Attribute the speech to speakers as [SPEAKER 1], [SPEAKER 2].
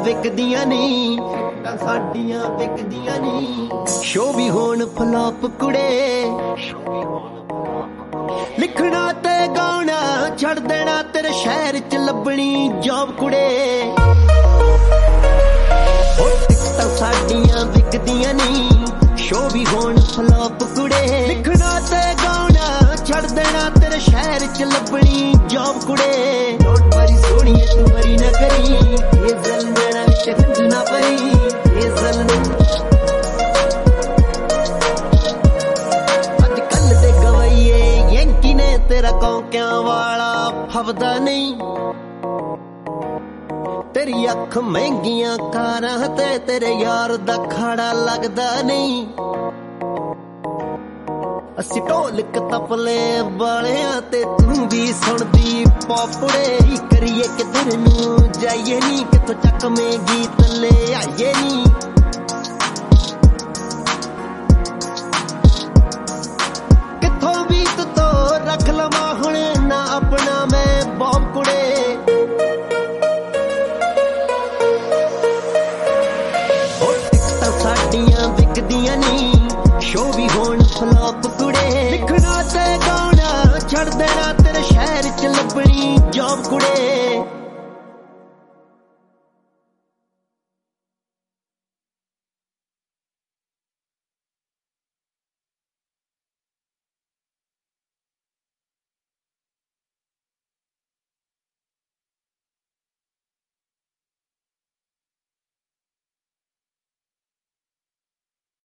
[SPEAKER 1] ਵਿਕਦੀਆਂ ਨਹੀਂ, ਸਾਡੀਆਂ ਵਿਕਦੀਆਂ ਨਹੀਂ। ਸ਼ੋ ਵੀ ਹੋਣ ਫਲੋਪ ਕੁੜੇ, ਲਿਖਣਾ ਤੇ ਗਾਉਣਾ ਛੱਡ ਦੇਣਾ, ਤੇਰੇ ਸ਼ਹਿਰ ਚ ਲੱਭਣੀ ਜੌਬ ਕੁੜੇ। ਟਿਕਟਾਂ ਸਾਡੀਆਂ ਵਿਕਦੀਆਂ ਨਹੀਂ, ਸ਼ੋ ਵੀ ਹੋਣ ਫਲੋਪ ਕੁੜੇ, ਲਿਖਣਾ ਤੇ ਗਾਉਣਾ ਛੱਡ ਦੇਣਾ, ਤੇਰੇ ਸ਼ਹਿਰ ਚ ਲੱਭਣੀ ਜੌਬ ਕੁੜੇ। ਨੋਟ ਮਾਰੀ ਸੋਹਣੀਏ ਤੂੰ ਮਰੀ ਨਾ ਕਰੀ, ਇਹ ਜ਼ਲ ਮੇਰਾ ਵਿੱਚ ਹੰਝ ਨਾ ਪਈ, ਇਹ ਜ਼ਲ ਅੱਜ ਕੱਲ ਦੇ ਗਵਾਈਏ ਯੈਂਕੀ ਨੇ, ਤੇਰਾ ਕੌਂਕਿਆਂ ਵਾਲਾ ਫੱਬਦਾ ਨਹੀਂ। ਤੇਰੀ ਅੱਖ ਮਹਿੰਗੀਆਂ ਕਾਰਾਂ ਤੇ ਤੇਰੇ ਯਾਰ ਦਾ ਖਾੜਾ ਲੱਗਦਾ ਨਹੀਂ। ਅਸੀਂ ਢੋਲਕ ਤਪਲੇ ਵਾਲਿਆਂ ਤੇ ਤੂੰ ਵੀ ਸੁਣਦੀ ਪੋਪੜੇ। ਕਰੀਏ ਕਿਧਰ ਨੂੰ ਜਾਈਏ ਨੀ, ਕਿਥੋਂ ਚੱਕਵੇਂ ਗੀਤ ਲੈ ਆਈਏ ਨੀ।